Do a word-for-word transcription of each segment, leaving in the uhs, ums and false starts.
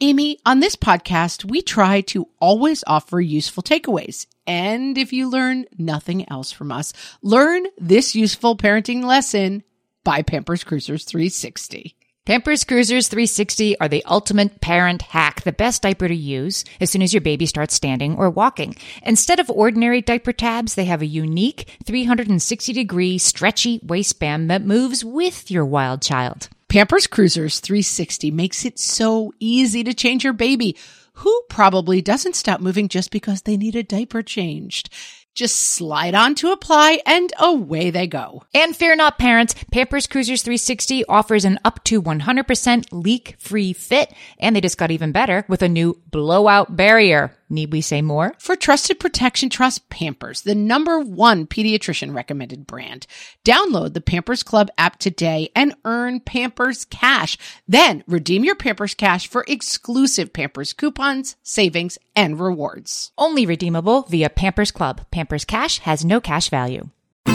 Amy, on this podcast, we try to always offer useful takeaways. And if you learn nothing else from us, learn this useful parenting lesson by Pampers Cruisers three sixty. Pampers Cruisers three sixty are the ultimate parent hack, the best diaper to use as soon as your baby starts standing or walking. Instead of ordinary diaper tabs, they have a unique three hundred sixty degree stretchy waistband that moves with your wild child. Pampers Cruisers three sixty makes it so easy to change your baby, who probably doesn't stop moving just because they need a diaper changed. Just slide on to apply and away they go. And fear not, parents, Pampers Cruisers three sixty offers an up to one hundred percent leak-free fit, and they just got even better with a new blowout barrier. Need we say more? For trusted protection, trust Pampers, the number one pediatrician recommended brand. Download the Pampers Club app today and earn Pampers Cash. Then redeem your Pampers Cash for exclusive Pampers coupons, savings, and rewards. Only redeemable via Pampers Club. Pampers Cash has no cash value.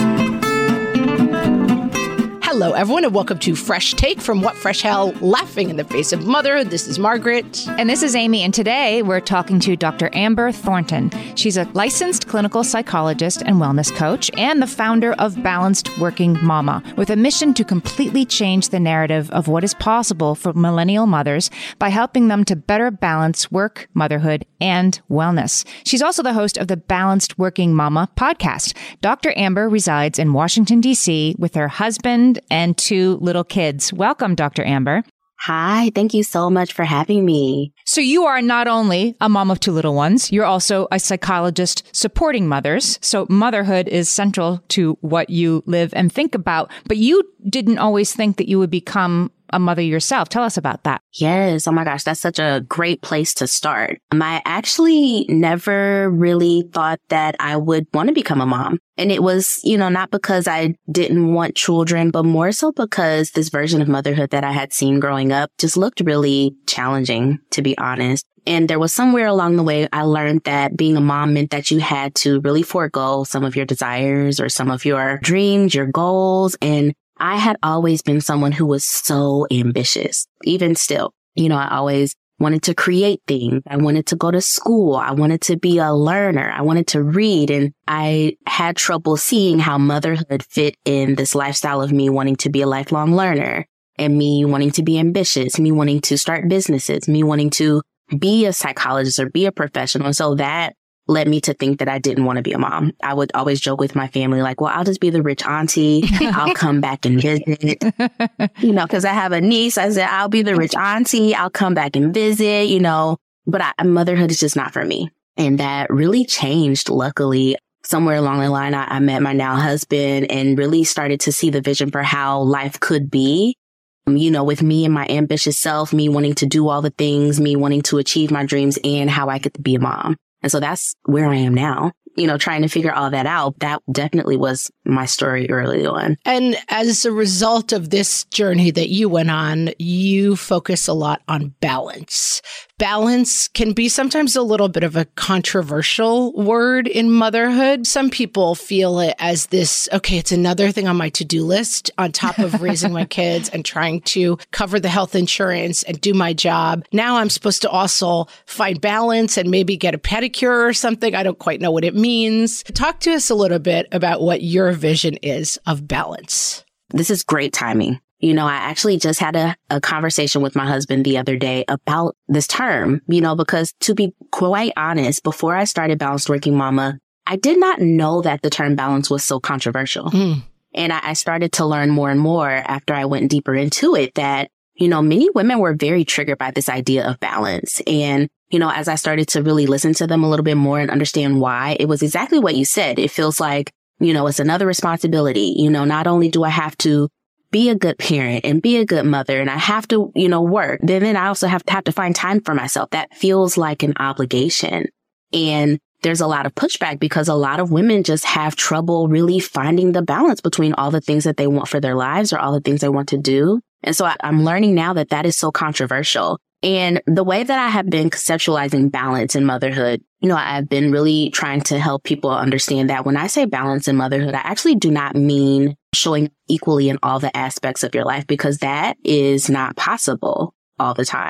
Hello, everyone, and welcome to Fresh Take from What Fresh Hell, Laughing in the Face of Motherhood. This is Margaret. And this is Amy, and today we're talking to Doctor Amber Thornton. She's a licensed clinical psychologist and wellness coach and the founder of Balanced Working Mama, with a mission to completely change the narrative of what is possible for millennial mothers by helping them to better balance work, motherhood, and wellness. She's also the host of the Balanced Working Mama podcast. Doctor Amber resides in Washington, D C with her husband and two little kids. Welcome, Doctor Amber. Hi, thank you so much for having me. So you are not only a mom of two little ones, you're also a psychologist supporting mothers. So motherhood is central to what you live and think about. But you didn't always think that you would become a mother yourself. Tell us about that. Yes. Oh my gosh, that's such a great place to start. Um, I actually never really thought that I would want to become a mom. And it was, you know, not because I didn't want children, but more so because this version of motherhood that I had seen growing up just looked really challenging, to be honest. And there was somewhere along the way I learned that being a mom meant that you had to really forego some of your desires or some of your dreams, your goals. And I had always been someone who was so ambitious, even still. You know, I always wanted to create things. I wanted to go to school. I wanted to be a learner. I wanted to read. And I had trouble seeing how motherhood fit in this lifestyle of me wanting to be a lifelong learner and me wanting to be ambitious, me wanting to start businesses, me wanting to be a psychologist or be a professional. So that led me to think that I didn't want to be a mom. I would always joke with my family, like, well, I'll just be the rich auntie. I'll come back and visit, you know, because I have a niece. I said, I'll be the rich auntie. I'll come back and visit, you know, but I, motherhood is just not for me. And that really changed. Luckily, somewhere along the line, I, I met my now husband and really started to see the vision for how life could be. You know, with me and my ambitious self, me wanting to do all the things, me wanting to achieve my dreams and how I could be a mom. And so that's where I am now, you know, trying to figure all that out. That definitely was my story early on. And as a result of this journey that you went on, you focus a lot on balance. Balance can be sometimes a little bit of a controversial word in motherhood. Some people feel it as this, okay, it's another thing on my to-do list on top of raising my kids and trying to cover the health insurance and do my job. Now I'm supposed to also find balance and maybe get a pedicure or something. I don't quite know what it means. Talk to us a little bit about what your vision is of balance. This is great timing. You know, I actually just had a, a conversation with my husband the other day about this term, you know, because to be quite honest, before I started Balanced Working Mama, I did not know that the term balance was so controversial. Mm. And I, I started to learn more and more after I went deeper into it that, you know, many women were very triggered by this idea of balance. And, you know, as I started to really listen to them a little bit more and understand why, it was exactly what you said. It feels like, you know, it's another responsibility. You know, not only do I have to be a good parent and be a good mother and I have to, you know, work, then, then I also have to have to find time for myself. That feels like an obligation. And there's a lot of pushback because a lot of women just have trouble really finding the balance between all the things that they want for their lives or all the things they want to do. And so I, I'm learning now that that is so controversial. And the way that I have been conceptualizing balance in motherhood, you know, I've been really trying to help people understand that when I say balance in motherhood, I actually do not mean showing equally in all the aspects of your life, because that is not possible all the time.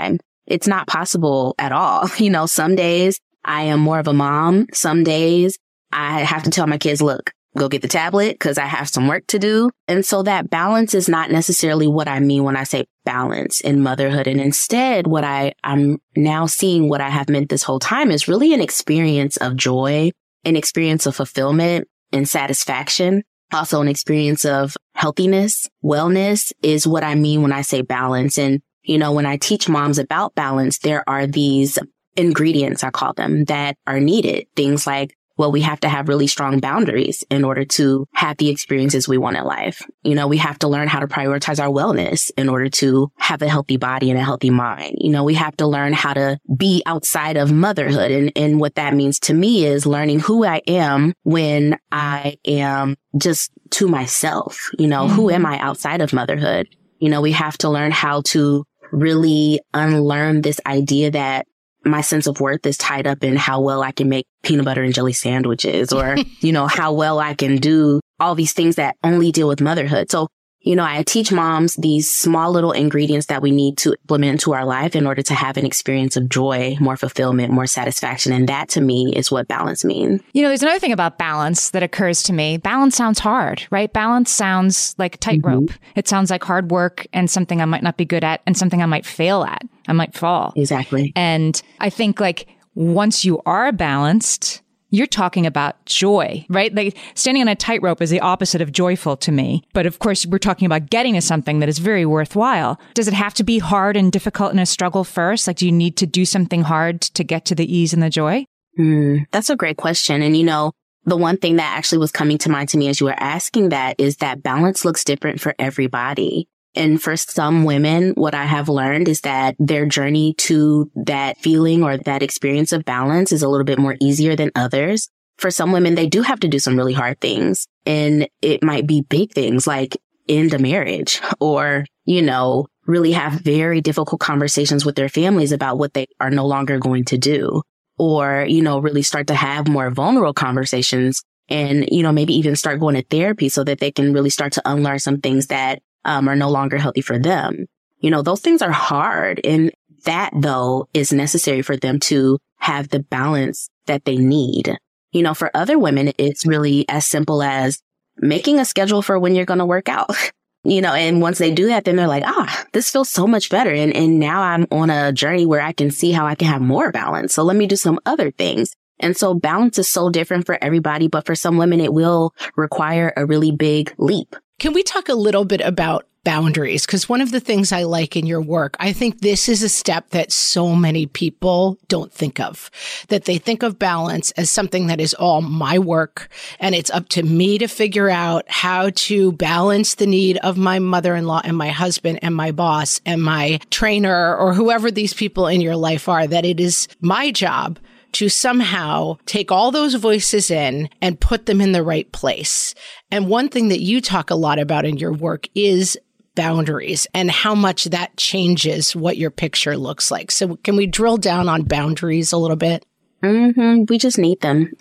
it's not possible at all. You know, some days I am more of a mom. Some days I have to tell my kids, look, go get the tablet because I have some work to do. And so that balance is not necessarily what I mean when I say balance in motherhood. And instead, what I, I'm now seeing what I have meant this whole time is really an experience of joy, an experience of fulfillment and satisfaction. Also an experience of healthiness, wellness is what I mean when I say balance. And, you know, when I teach moms about balance, there are these ingredients, I call them, that are needed. Things like, well, we have to have really strong boundaries in order to have the experiences we want in life. You know, we have to learn how to prioritize our wellness in order to have a healthy body and a healthy mind. You know, we have to learn how to be outside of motherhood. And, and what that means to me is learning who I am when I am just to myself. You know, mm-hmm. Who am I outside of motherhood? You know, we have to learn how to really unlearn this idea that my sense of worth is tied up in how well I can make peanut butter and jelly sandwiches or, you know, how well I can do all these things that only deal with motherhood. So, you know, I teach moms these small little ingredients that we need to implement into our life in order to have an experience of joy, more fulfillment, more satisfaction. And that to me is what balance means. You know, there's another thing about balance that occurs to me. Balance sounds hard, right? Balance sounds like a tightrope. Mm-hmm. It sounds like hard work and something I might not be good at and something I might fail at. I might fall. Exactly. And I think like once you are balanced, you're talking about joy, right? Like standing on a tightrope is the opposite of joyful to me. But of course, we're talking about getting to something that is very worthwhile. Does it have to be hard and difficult and a struggle first? Like, do you need to do something hard to get to the ease and the joy? Mm, that's a great question. And, you know, the one thing that actually was coming to mind to me as you were asking that is that balance looks different for everybody. And for some women, what I have learned is that their journey to that feeling or that experience of balance is a little bit more easier than others. For some women, they do have to do some really hard things. And it might be big things like end a marriage or, you know, really have very difficult conversations with their families about what they are no longer going to do. Or, you know, really start to have more vulnerable conversations and, you know, maybe even start going to therapy so that they can really start to unlearn some things that Um, are no longer healthy for them. You know, those things are hard. And that, though, is necessary for them to have the balance that they need. You know, for other women, it's really as simple as making a schedule for when you're going to work out. You know, and once they do that, then they're like, ah, this feels so much better. And, and now I'm on a journey where I can see how I can have more balance. So let me do some other things. And so balance is so different for everybody. But for some women, it will require a really big leap. Can we talk a little bit about boundaries? Because one of the things I like in your work, I think this is a step that so many people don't think of, that they think of balance as something that is all my work. And it's up to me to figure out how to balance the need of my mother-in-law and my husband and my boss and my trainer or whoever these people in your life are, that it is my job to somehow take all those voices in and put them in the right place. And one thing that you talk a lot about in your work is boundaries and how much that changes what your picture looks like. So can we drill down on boundaries a little bit? Mm-hmm. We just need them.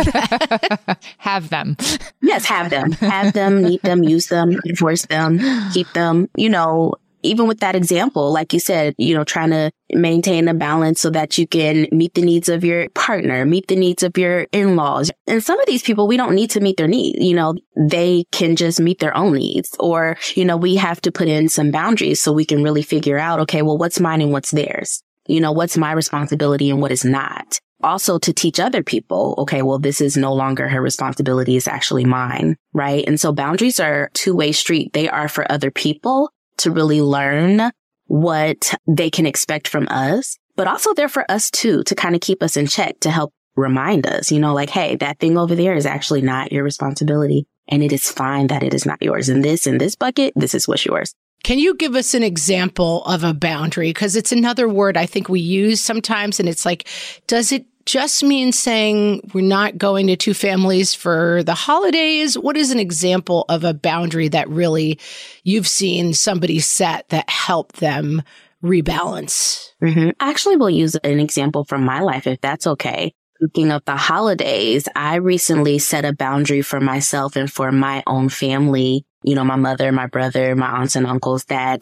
Have them. Yes, have them. Have them, need them, use them, enforce them, keep them, you know. Even with that example, like you said, you know, trying to maintain a balance so that you can meet the needs of your partner, meet the needs of your in-laws. And some of these people, we don't need to meet their needs. You know, they can just meet their own needs. Or, you know, we have to put in some boundaries so we can really figure out, okay, well, what's mine and what's theirs? You know, what's my responsibility and what is not? Also to teach other people, okay, well, this is no longer her responsibility. It's actually mine, right? And so boundaries are a two-way street. They are for other people to really learn what they can expect from us, but also they're for us too, to kind of keep us in check, to help remind us, you know, like, hey, that thing over there is actually not your responsibility. And it is fine that it is not yours. And this in this bucket, this is what's yours. Can you give us an example of a boundary? Because it's another word I think we use sometimes. And it's like, does it just mean saying we're not going to two families for the holidays? What is an example of a boundary that really you've seen somebody set that helped them rebalance? Mm-hmm. I actually will use an example from my life, if that's okay. Speaking of the holidays, I recently set a boundary for myself and for my own family, you know, my mother, my brother, my aunts and uncles, that,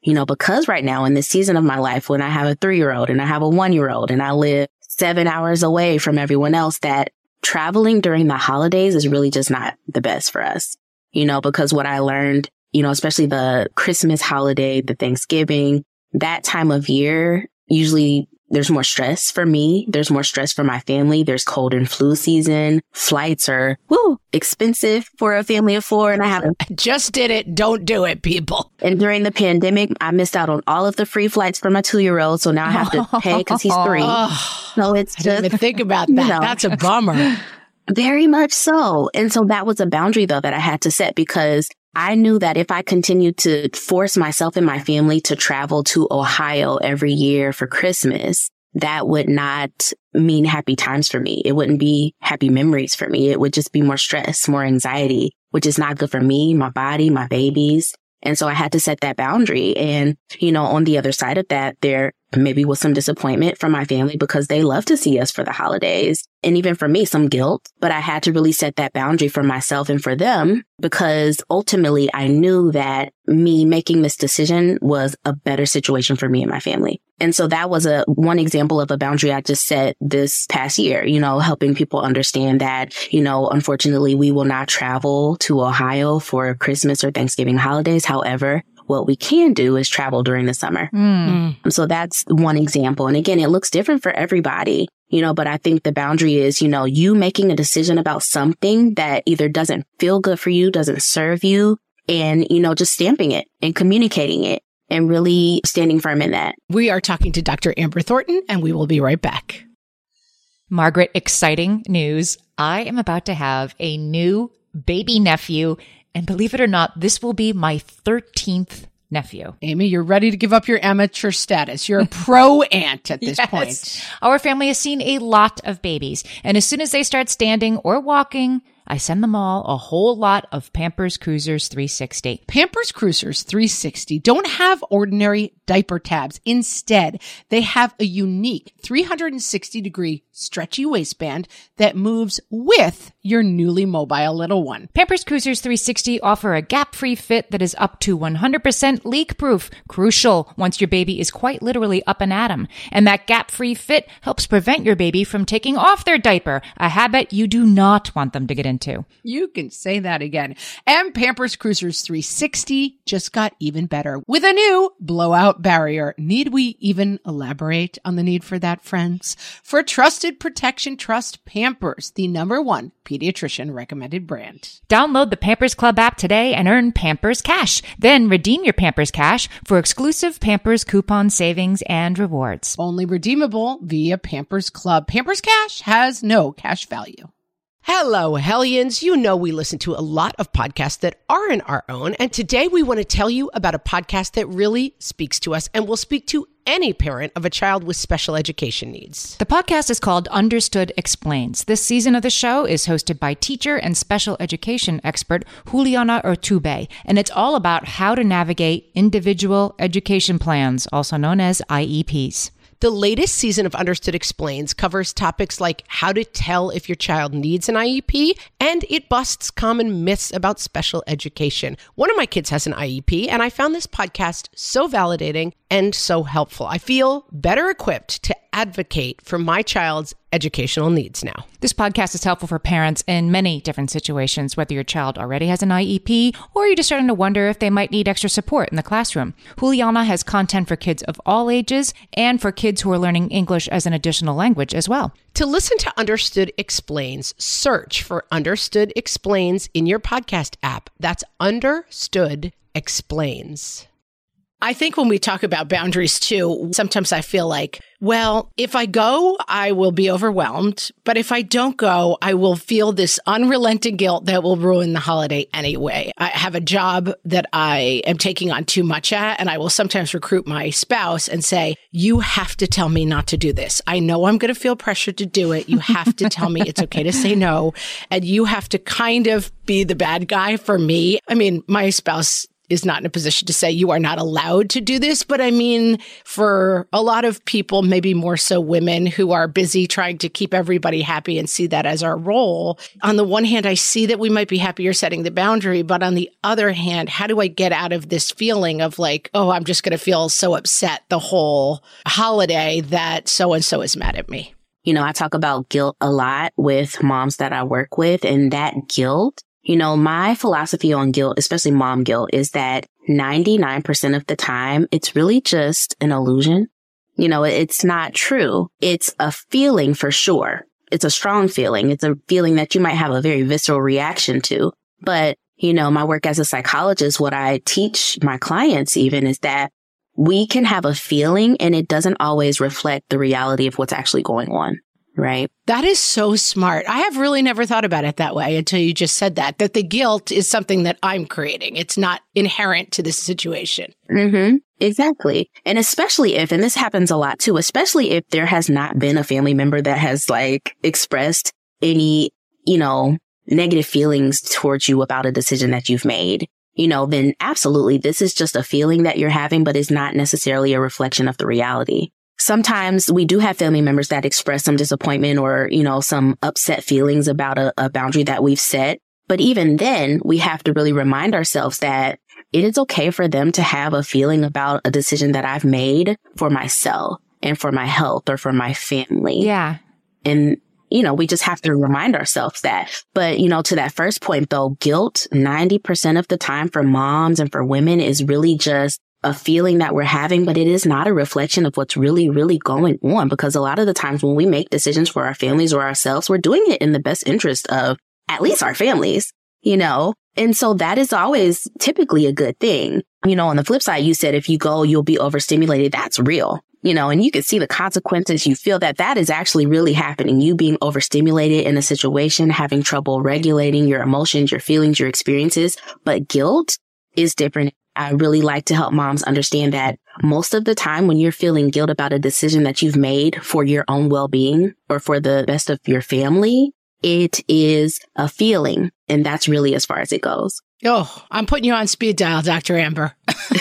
you know, because right now in this season of my life, when I have a three-year-old and I have a one-year-old and I live seven hours away from everyone else, that traveling during the holidays is really just not the best for us, you know, because what I learned, you know, especially the Christmas holiday, the Thanksgiving, that time of year, usually there's more stress for me. There's more stress for my family. There's cold and flu season. Flights are, woo, expensive for a family of four. And I haven't just did it. Don't do it, people. And during the pandemic, I missed out on all of the free flights for my two-year-old. So now I have to pay because he's three. Oh, so it's I just, didn't even think about that. You know, that's a bummer. Very much so. And so that was a boundary, though, that I had to set, because I knew that if I continued to force myself and my family to travel to Ohio every year for Christmas, that would not mean happy times for me. It wouldn't be happy memories for me. It would just be more stress, more anxiety, which is not good for me, my body, my babies. And so I had to set that boundary. And, you know, on the other side of that, there maybe was some disappointment from my family because they love to see us for the holidays. And even for me, some guilt. But I had to really set that boundary for myself and for them, because ultimately I knew that me making this decision was a better situation for me and my family. And so that was a one example of a boundary I just set this past year, you know, helping people understand that, you know, unfortunately, we will not travel to Ohio for Christmas or Thanksgiving holidays. However, what we can do is travel during the summer. Mm. So that's one example. And again, it looks different for everybody, you know, but I think the boundary is, you know, you making a decision about something that either doesn't feel good for you, doesn't serve you, and, you know, just stamping it and communicating it and really standing firm in that. We are talking to Doctor Amber Thornton, and we will be right back. Margaret, exciting news. I am about to have a new baby nephew. And believe it or not, this will be my thirteenth nephew. Amy, you're ready to give up your amateur status. You're a pro aunt at this Yes. point. Our family has seen a lot of babies. And as soon as they start standing or walking, I send them all a whole lot of Pampers Cruisers three sixty. Pampers Cruisers three sixty don't have ordinary diaper tabs. Instead, they have a unique three hundred sixty degree stretchy waistband that moves with your newly mobile little one. Pampers Cruisers three sixty offer a gap-free fit that is up to one hundred percent leak-proof. Crucial once your baby is quite literally up and at 'em. And that gap-free fit helps prevent your baby from taking off their diaper, a habit you do not want them to get into. You can say that again. And Pampers Cruisers three sixty just got even better with a new blowout barrier. Need we even elaborate on the need for that, friends? For trusted protection, trust Pampers, the number one pediatrician recommended brand. Download the Pampers Club app today and earn Pampers Cash. Then redeem your Pampers Cash for exclusive Pampers coupon savings and rewards. Only redeemable via Pampers Club. Pampers Cash has no cash value. Hello, Hellions. You know we listen to a lot of podcasts that aren't our own, and today we want to tell you about a podcast that really speaks to us and will speak to any parent of a child with special education needs. The podcast is called Understood Explains. This season of the show is hosted by teacher and special education expert Juliana Urtubey, and it's all about how to navigate individual education plans, also known as I E Ps. The latest season of Understood Explains covers topics like how to tell if your child needs an I E P, and it busts common myths about special education. One of my kids has an I E P, and I found this podcast so validating and so helpful. I feel better equipped to advocate for my child's educational needs now. This podcast is helpful for parents in many different situations, whether your child already has an I E P or you're just starting to wonder if they might need extra support in the classroom. Juliana has content for kids of all ages and for kids who are learning English as an additional language as well. To listen to Understood Explains, search for Understood Explains in your podcast app. That's Understood Explains. I think when we talk about boundaries too, sometimes I feel like, well, if I go, I will be overwhelmed. But if I don't go, I will feel this unrelenting guilt that will ruin the holiday anyway. I have a job that I am taking on too much at, and I will sometimes recruit my spouse and say, you have to tell me not to do this. I know I'm going to feel pressured to do it. You have to tell me it's okay to say no. And you have to kind of be the bad guy for me. I mean, my spouse is not in a position to say you are not allowed to do this. But I mean, for a lot of people, maybe more so women who are busy trying to keep everybody happy and see that as our role. On the one hand, I see that we might be happier setting the boundary. But on the other hand, how do I get out of this feeling of like, oh, I'm just going to feel so upset the whole holiday that so-and-so is mad at me? You know, I talk about guilt a lot with moms that I work with, and that guilt, you know, my philosophy on guilt, especially mom guilt, is that ninety-nine percent of the time, it's really just an illusion. You know, it's not true. It's a feeling for sure. It's a strong feeling. It's a feeling that you might have a very visceral reaction to. But, you know, my work as a psychologist, what I teach my clients even is that we can have a feeling and it doesn't always reflect the reality of what's actually going on, right? That is so smart. I have really never thought about it that way until you just said that, that the guilt is something that I'm creating. It's not inherent to the situation. Mm-hmm. Exactly. And especially if, and this happens a lot too, especially if there has not been a family member that has like expressed any, you know, negative feelings towards you about a decision that you've made. You know, then absolutely, this is just a feeling that you're having, but it's not necessarily a reflection of the reality. Sometimes we do have family members that express some disappointment or, you know, some upset feelings about a, a boundary that we've set. But even then, we have to really remind ourselves that it is okay for them to have a feeling about a decision that I've made for myself and for my health or for my family. Yeah. And you know, we just have to remind ourselves that. But, you know, to that first point, though, guilt ninety percent of the time for moms and for women is really just a feeling that we're having, but it is not a reflection of what's really, really going on. Because a lot of the times when we make decisions for our families or ourselves, we're doing it in the best interest of at least our families, you know. And so that is always typically a good thing. You know, on the flip side, you said if you go, you'll be overstimulated. That's real. You know, and you can see the consequences. You feel that that is actually really happening. You being overstimulated in a situation, having trouble regulating your emotions, your feelings, your experiences. But guilt is different. I really like to help moms understand that most of the time when you're feeling guilt about a decision that you've made for your own well-being or for the best of your family, it is a feeling. And that's really as far as it goes. Oh, I'm putting you on speed dial, Doctor Amber.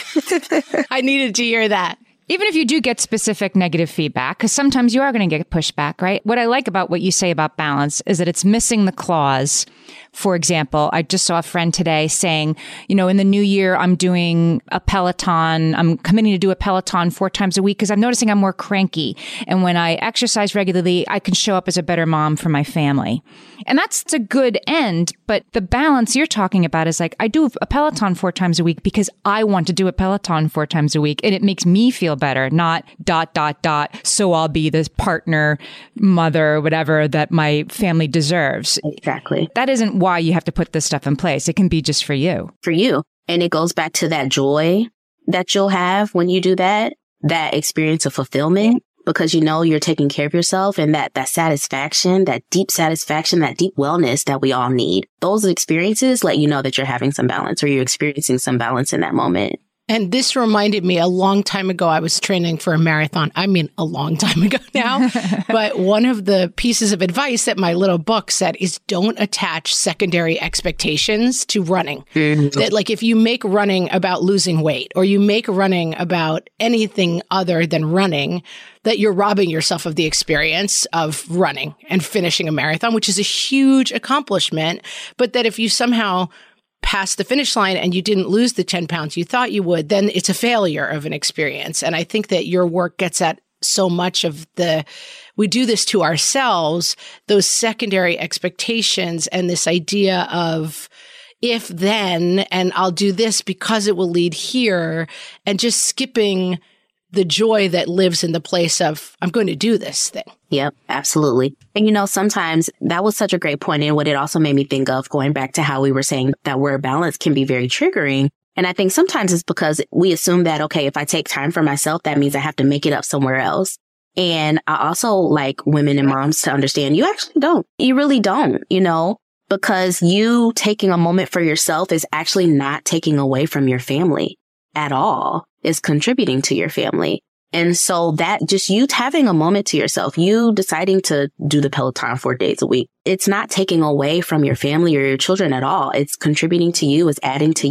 I needed to hear that. Even if you do get specific negative feedback, because sometimes you are going to get pushback, right? What I like about what you say about balance is that it's missing the clause. For example, I just saw a friend today saying, you know, in the new year, I'm doing a Peloton. I'm committing to do a Peloton four times a week because I'm noticing I'm more cranky. And when I exercise regularly, I can show up as a better mom for my family. And that's a good end. But the balance you're talking about is like, I do a Peloton four times a week because I want to do a Peloton four times a week. And it makes me feel better, not dot, dot, dot. So I'll be this partner, mother, whatever that my family deserves. Exactly. That isn't why you have to put this stuff in place. It can be just for you. For you. And it goes back to that joy that you'll have when you do that, that experience of fulfillment, because you know you're taking care of yourself and that, that satisfaction, that deep satisfaction, that deep wellness that we all need. Those experiences let you know that you're having some balance or you're experiencing some balance in that moment. And this reminded me a long time ago, I was training for a marathon. I mean, a long time ago now. But one of the pieces of advice that my little book said is don't attach secondary expectations to running. Mm-hmm. That like if you make running about losing weight or you make running about anything other than running, that you're robbing yourself of the experience of running and finishing a marathon, which is a huge accomplishment. But that if you somehow past the finish line and you didn't lose the ten pounds you thought you would, then it's a failure of an experience. And I think that your work gets at so much of the, we do this to ourselves, those secondary expectations and this idea of if then, and I'll do this because it will lead here, and just skipping the joy that lives in the place of, I'm going to do this thing. Yep, absolutely. And, you know, sometimes that was such a great point. And what it also made me think of, going back to how we were saying that word balance can be very triggering. And I think sometimes it's because we assume that, okay, if I take time for myself, that means I have to make it up somewhere else. And I also like women and moms to understand you actually don't. You really don't, you know, because you taking a moment for yourself is actually not taking away from your family at all. Is contributing to your family. And so that just you having a moment to yourself, you deciding to do the Peloton four days a week, it's not taking away from your family or your children at all. It's contributing to you, it's adding to you.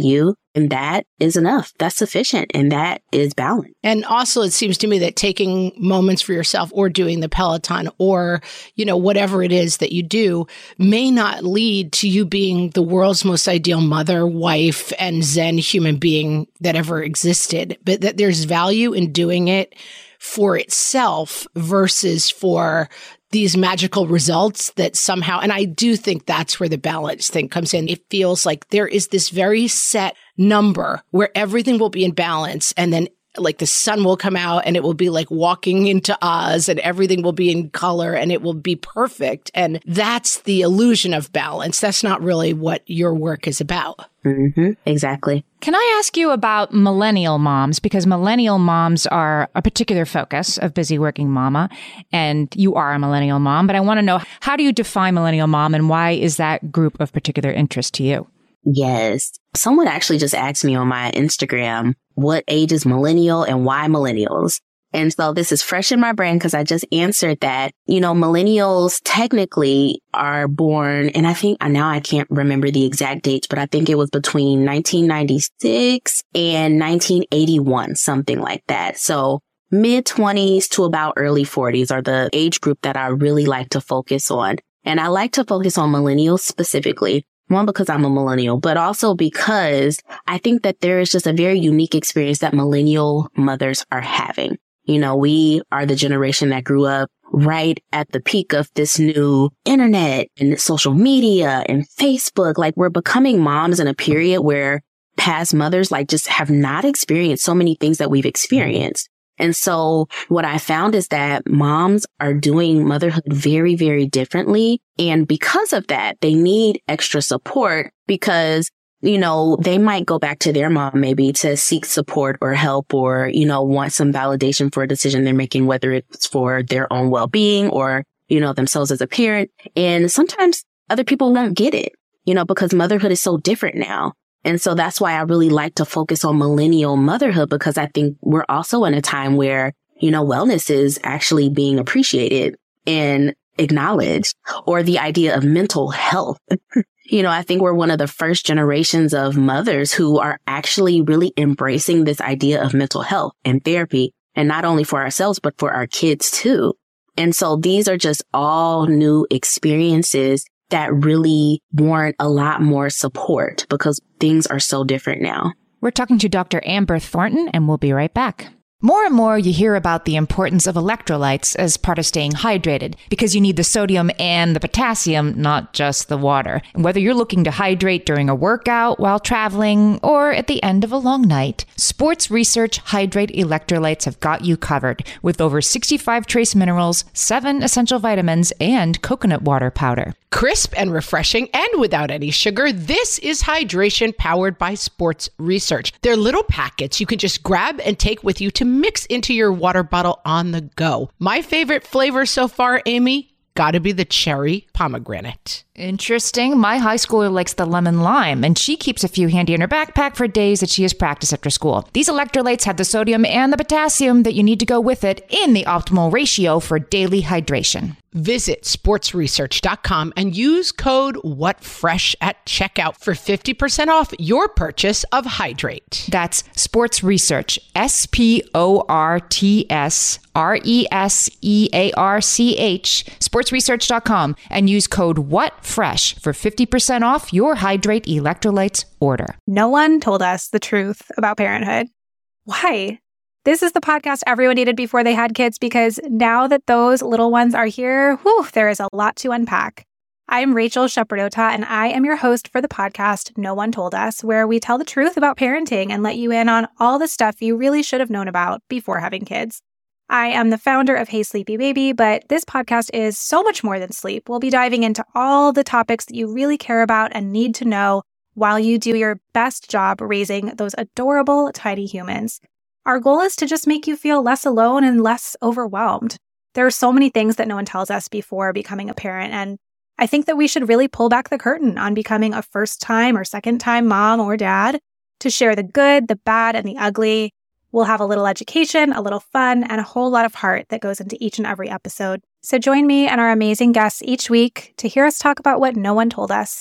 And that is enough. That's sufficient. And that is balance. And also, it seems to me that taking moments for yourself or doing the Peloton or, you know, whatever it is that you do may not lead to you being the world's most ideal mother, wife, and Zen human being that ever existed, but that there's value in doing it for itself versus for these magical results that somehow, and I do think that's where the balance thing comes in. It feels like there is this very set number where everything will be in balance, and then like the sun will come out and it will be like walking into Oz and everything will be in color and it will be perfect. And that's the illusion of balance. That's not really what your work is about. Mm-hmm. Exactly. Can I ask you about millennial moms? Because millennial moms are a particular focus of Busy Working Mama, and you are a millennial mom. But I want to know, how do you define millennial mom, and why is that group of particular interest to you? Yes. Someone actually just asked me on my Instagram, what age is millennial and why millennials? And so this is fresh in my brain because I just answered that. You know, millennials technically are born, and I think now I can't remember the exact dates, but I think it was between nineteen ninety-six and nineteen eighty-one, something like that. So mid twenties to about early forties are the age group that I really like to focus on. And I like to focus on millennials specifically. One, because I'm a millennial, but also because I think that there is just a very unique experience that millennial mothers are having. You know, we are the generation that grew up right at the peak of this new internet and social media and Facebook. Like, we're becoming moms in a period where past mothers like just have not experienced so many things that we've experienced. And so what I found is that moms are doing motherhood very, very differently. And because of that, they need extra support because, you know, they might go back to their mom maybe to seek support or help or, you know, want some validation for a decision they're making, whether it's for their own well-being or, you know, themselves as a parent. And sometimes other people won't get it, you know, because motherhood is so different now. And so that's why I really like to focus on millennial motherhood, because I think we're also in a time where, you know, wellness is actually being appreciated and acknowledged, or the idea of mental health. You know, I think we're one of the first generations of mothers who are actually really embracing this idea of mental health and therapy, and not only for ourselves, but for our kids too. And so these are just all new experiences that really warrant a lot more support because things are so different now. We're talking to Doctor Amber Thornton, and we'll be right back. More and more you hear about the importance of electrolytes as part of staying hydrated, because you need the sodium and the potassium, not just the water. And whether you're looking to hydrate during a workout, while traveling, or at the end of a long night, Sports Research Hydrate Electrolytes have got you covered with over sixty-five trace minerals, seven essential vitamins, and coconut water powder. Crisp and refreshing and without any sugar, this is hydration powered by Sports Research. They're little packets you can just grab and take with you to mix into your water bottle on the go. My favorite flavor so far, Amy, gotta be the cherry pomegranate. Interesting. My high schooler likes the lemon lime, and she keeps a few handy in her backpack for days that she has practice after school. These electrolytes have the sodium and the potassium that you need to go with it in the optimal ratio for daily hydration. Visit sports research dot com and use code WhatFresh at checkout for fifty percent off your purchase of Hydrate. That's Sports Research, S P O R T S R E S E A R C H, sports research dot com, and use code WhatFresh for fifty percent off your Hydrate electrolytes order. No one told us the truth about parenthood. Why? This is the podcast everyone needed before they had kids, because now that those little ones are here, whew, there is a lot to unpack. I'm Rachel Shepardota, and I am your host for the podcast No One Told Us, where we tell the truth about parenting and let you in on all the stuff you really should have known about before having kids. I am the founder of Hey Sleepy Baby, but this podcast is so much more than sleep. We'll be diving into all the topics that you really care about and need to know while you do your best job raising those adorable tiny humans. Our goal is to just make you feel less alone and less overwhelmed. There are so many things that no one tells us before becoming a parent, and I think that we should really pull back the curtain on becoming a first-time or second-time mom or dad to share the good, the bad, and the ugly. We'll have a little education, a little fun, and a whole lot of heart that goes into each and every episode. So join me and our amazing guests each week to hear us talk about what no one told us.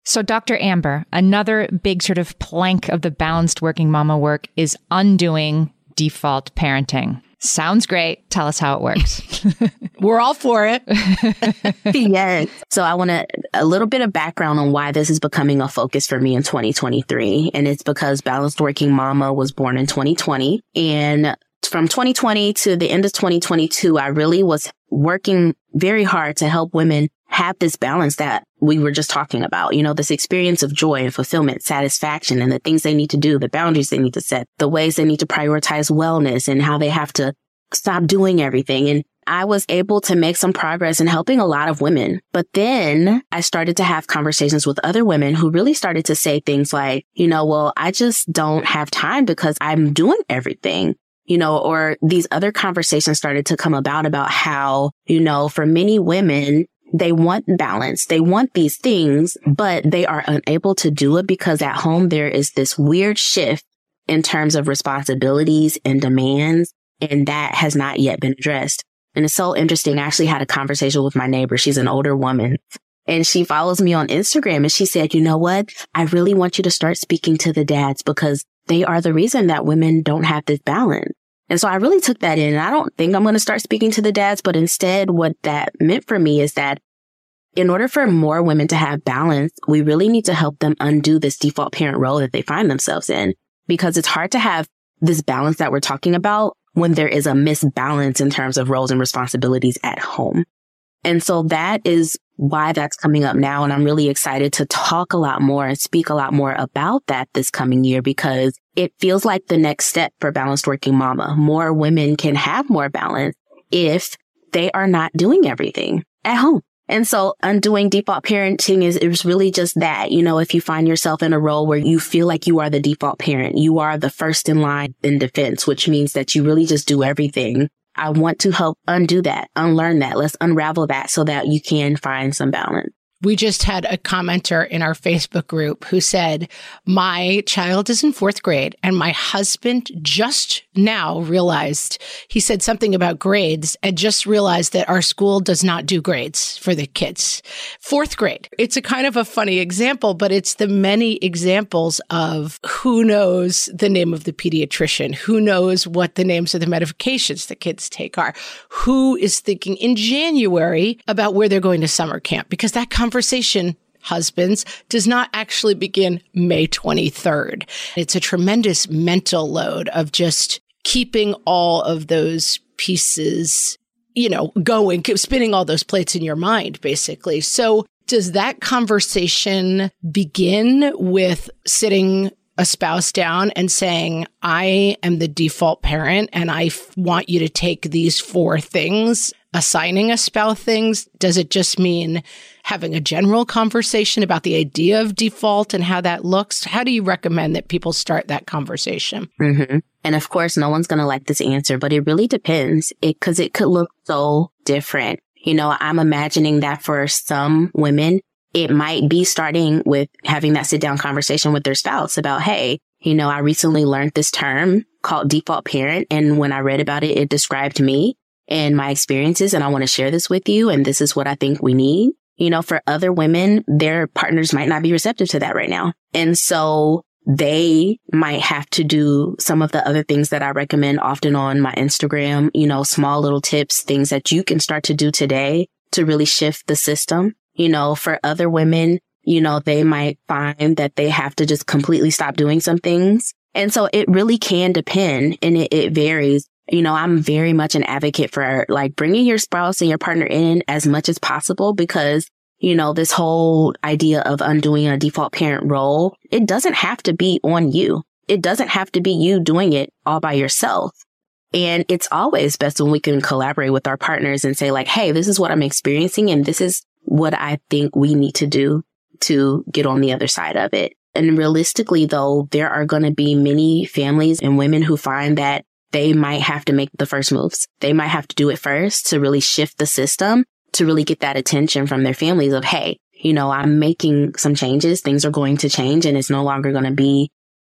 So Doctor Amber, another big sort of plank of the balanced working mama work is undoing default parenting. Sounds great. Tell us how it works. We're all for it. Yes. So I want to a little bit of background on why this is becoming a focus for me in twenty twenty-three. And it's because Balanced Working Mama was born in twenty twenty. And from twenty twenty to the end of twenty twenty-two, I really was working very hard to help women have this balance that we were just talking about, you know, this experience of joy and fulfillment, satisfaction, and the things they need to do, the boundaries they need to set, the ways they need to prioritize wellness and how they have to stop doing everything. And I was able to make some progress in helping a lot of women. But then I started to have conversations with other women who really started to say things like, you know, well, I just don't have time because I'm doing everything. You know, or these other conversations started to come about about how, you know, for many women, they want balance. They want these things, but they are unable to do it because at home there is this weird shift in terms of responsibilities and demands, and that has not yet been addressed. And it's so interesting. I actually had a conversation with my neighbor. She's an older woman, and she follows me on Instagram, and she said, you know what? I really want you to start speaking to the dads because they are the reason that women don't have this balance. And so I really took that in. And I don't think I'm going to start speaking to the dads, but instead what that meant for me is that in order for more women to have balance, we really need to help them undo this default parent role that they find themselves in, because it's hard to have this balance that we're talking about when there is a misbalance in terms of roles and responsibilities at home. And so that is why that's coming up now. And I'm really excited to talk a lot more and speak a lot more about that this coming year, because it feels like the next step for Balanced Working Mama. More women can have more balance if they are not doing everything at home. And so undoing default parenting is, is really just that. You know, if you find yourself in a role where you feel like you are the default parent, you are the first in line in defense, which means that you really just do everything. I want to help undo that, unlearn that. Let's unravel that so that you can find some balance. We just had a commenter in our Facebook group who said, my child is in fourth grade and my husband just now realized, he said something about grades and just realized that our school does not do grades for the kids. Fourth grade. It's a kind of a funny example, but it's the many examples of who knows the name of the pediatrician, who knows what the names of the medications the kids take are, who is thinking in January about where they're going to summer camp, because that conversation, husbands, does not actually begin May twenty-third. It's a tremendous mental load of just keeping all of those pieces, you know, going, spinning all those plates in your mind, basically. So does that conversation begin with sitting a spouse down and saying, I am the default parent and I f- want you to take these four things, assigning a spouse things? Does it just mean having a general conversation about the idea of default and how that looks? How do you recommend that people start that conversation? Mm-hmm. And of course, no one's going to like this answer, but it really depends because it, it could look so different. You know, I'm imagining that for some women, it might be starting with having that sit down conversation with their spouse about, hey, you know, I recently learned this term called default parent. And when I read about it, it described me and my experiences. And I want to share this with you. And this is what I think we need. You know, for other women, their partners might not be receptive to that right now. And so they might have to do some of the other things that I recommend often on my Instagram, you know, small little tips, things that you can start to do today to really shift the system. You know, for other women, you know, they might find that they have to just completely stop doing some things. And so it really can depend and it, it varies. You know, I'm very much an advocate for like bringing your spouse and your partner in as much as possible because, you know, this whole idea of undoing a default parent role, it doesn't have to be on you. It doesn't have to be you doing it all by yourself. And it's always best when we can collaborate with our partners and say like, hey, this is what I'm experiencing and this is what I think we need to do to get on the other side of it. And realistically, though, there are going to be many families and women who find that they might have to make the first moves. They might have to do it first to really shift the system, to really get that attention from their families of, hey, you know, I'm making some changes. Things are going to change and it's no longer going to be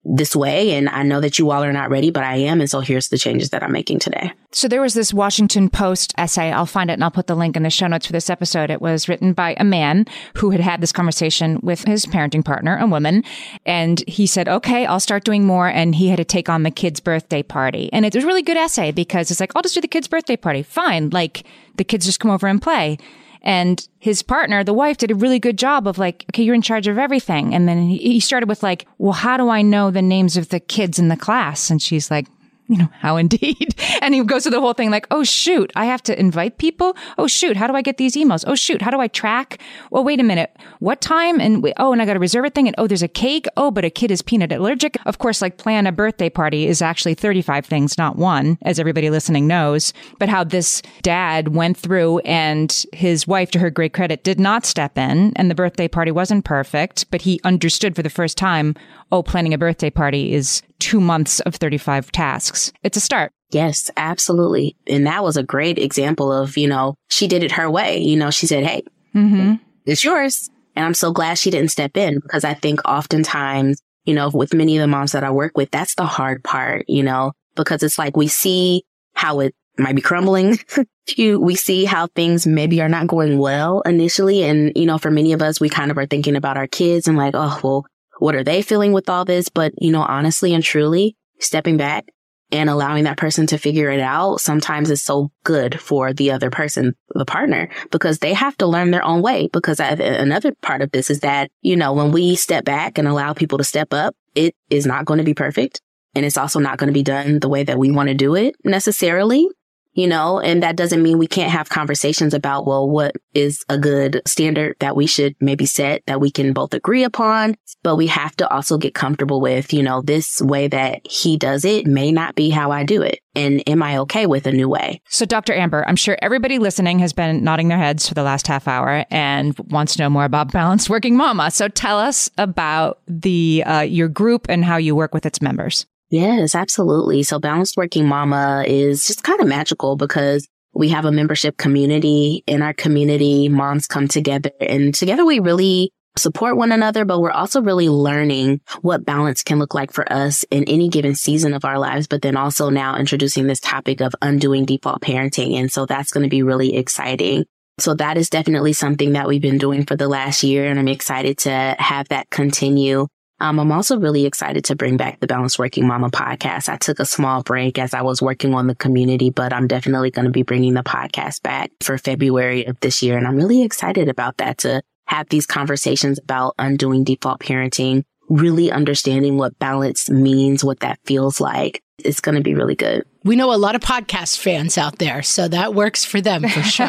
this way. And I know that you all are not ready, but I am. And so here's the changes that I'm making today. So there was this Washington Post essay. I'll find it and I'll put the link in the show notes for this episode. It was written by a man who had had this conversation with his parenting partner, a woman. And he said, okay, I'll start doing more. And he had to take on the kid's birthday party. And it was a really good essay because it's like, I'll just do the kid's birthday party. Fine. Like the kids just come over and play. And his partner, the wife, did a really good job of like, okay, you're in charge of everything. And then he started with like, well, how do I know the names of the kids in the class? And she's like, you know, how indeed? And he goes through the whole thing like, oh, shoot, I have to invite people. Oh, shoot, how do I get these emails? Oh, shoot, how do I track? Well, wait a minute. What time? And we, oh, and I got to reserve a thing. And oh, there's a cake. Oh, but a kid is peanut allergic. Of course, like plan a birthday party is actually thirty-five things, not one, as everybody listening knows. But how this dad went through and his wife, to her great credit, did not step in. And the birthday party wasn't perfect, but he understood for the first time, oh, planning a birthday party is two months of thirty-five tasks. It's a start. Yes, absolutely. And that was a great example of, you know, she did it her way. You know, she said, hey, mm-hmm. it's yours. And I'm so glad she didn't step in because I think oftentimes, you know, with many of the moms that I work with, that's the hard part, you know, because it's like we see how it might be crumbling. you, we see how things maybe are not going well initially. And, you know, for many of us, we kind of are thinking about our kids and like, oh, well, what are they feeling with all this? But, you know, honestly and truly, stepping back and allowing that person to figure it out sometimes is so good for the other person, the partner, because they have to learn their own way. Because I, another part of this is that, you know, when we step back and allow people to step up, it is not going to be perfect. And it's also not going to be done the way that we want to do it necessarily. You know, and that doesn't mean we can't have conversations about, well, what is a good standard that we should maybe set that we can both agree upon. But we have to also get comfortable with, you know, this way that he does it may not be how I do it. And am I okay with a new way? So, Doctor Amber, I'm sure everybody listening has been nodding their heads for the last half hour and wants to know more about Balanced Working Mama. So tell us about the uh, your group and how you work with its members. Yes, absolutely. So Balanced Working Mama is just kind of magical because we have a membership community. In our community, moms come together and together we really support one another, but we're also really learning what balance can look like for us in any given season of our lives, but then also now introducing this topic of undoing default parenting. And so that's going to be really exciting. So that is definitely something that we've been doing for the last year, and I'm excited to have that continue. Um, I'm also really excited to bring back the Balanced Working Mama podcast. I took a small break as I was working on the community, but I'm definitely going to be bringing the podcast back for February of this year. And I'm really excited about that, to have these conversations about undoing default parenting, really understanding what balance means, what that feels like. It's going to be really good. We know a lot of podcast fans out there, so that works for them for sure.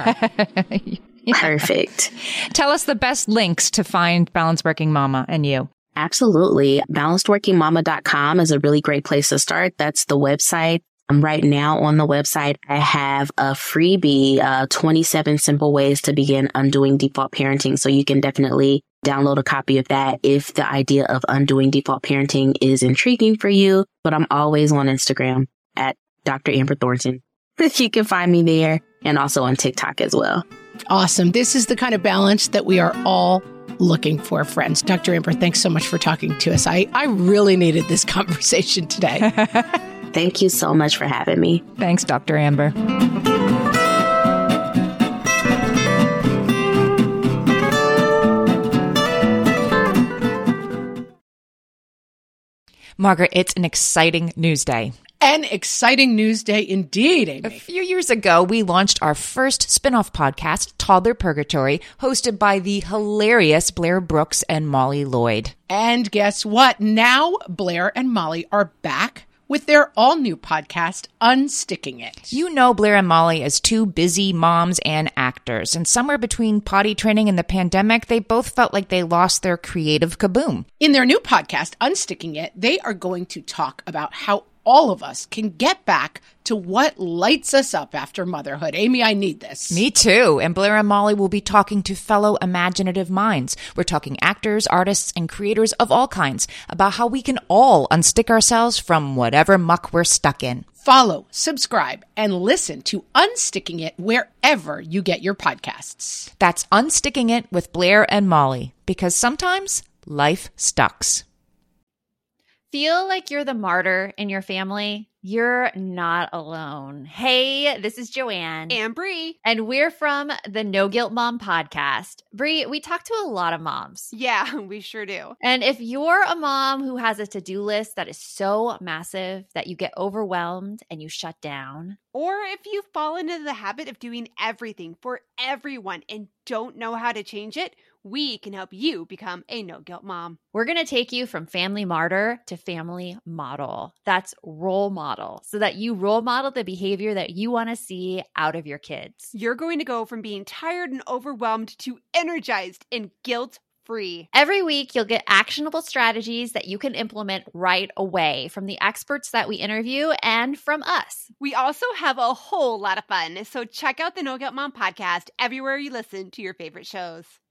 Yeah. Perfect. Tell us the best links to find Balanced Working Mama and you. Absolutely. balanced working mama dot com is a really great place to start. That's the website. Um, right now on the website, I have a freebie, uh, twenty-seven simple ways to begin undoing default parenting. So you can definitely download a copy of that if the idea of undoing default parenting is intriguing for you. But I'm always on Instagram at Doctor Amber Thornton. You can find me there, and also on TikTok as well. Awesome. This is the kind of balance that we are all looking for, friends. Doctor Amber, thanks so much for talking to us. I, I really needed this conversation today. Thank you so much for having me. Thanks, Doctor Amber. Margaret, it's an exciting news day. An exciting news day indeed, Amy. A few years ago, we launched our first spin-off podcast, Toddler Purgatory, hosted by the hilarious Blair Brooks and Molly Lloyd. And guess what? Now Blair and Molly are back with their all-new podcast, Unsticking It. You know Blair and Molly as two busy moms and actors, and somewhere between potty training and the pandemic, they both felt like they lost their creative kaboom. In their new podcast, Unsticking It, they are going to talk about how all of us can get back to what lights us up after motherhood. Amy, I need this. Me too. And Blair and Molly will be talking to fellow imaginative minds. We're talking actors, artists, and creators of all kinds about how we can all unstick ourselves from whatever muck we're stuck in. Follow, subscribe, and listen to Unsticking It wherever you get your podcasts. That's Unsticking It with Blair and Molly, because sometimes life stucks. feel like you're the martyr in your family, you're not alone. Hey, this is Joanne. And Brie. And we're from the No Guilt Mom podcast. Brie, we talk to a lot of moms. Yeah, we sure do. And if you're a mom who has a to-do list that is so massive that you get overwhelmed and you shut down, or if you fall into the habit of doing everything for everyone and don't know how to change it, we can help you become a no-guilt mom. we're going to take you from family martyr to family model. That's role model, so that you role model the behavior that you want to see out of your kids. You're going to go from being tired and overwhelmed to energized and guilt-free. Every week, you'll get actionable strategies that you can implement right away from the experts that we interview and from us. We also have a whole lot of fun, so check out the No Guilt Mom podcast everywhere you listen to your favorite shows.